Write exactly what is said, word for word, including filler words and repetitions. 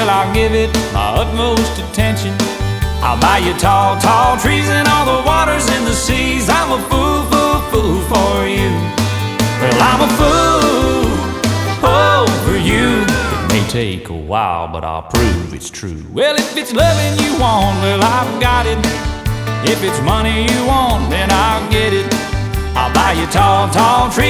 well, I'll give it my utmost attention. I'll buy you tall, tall trees and all the waters in the seas. I'm a fool, fool, fool for you. Well, I'm a fool, oh, for you. It may take a while, but I'll prove it's true. Well, if it's loving you want, well, I've got it. If it's money you want, then I'll get it. I'll buy you tall, tall trees.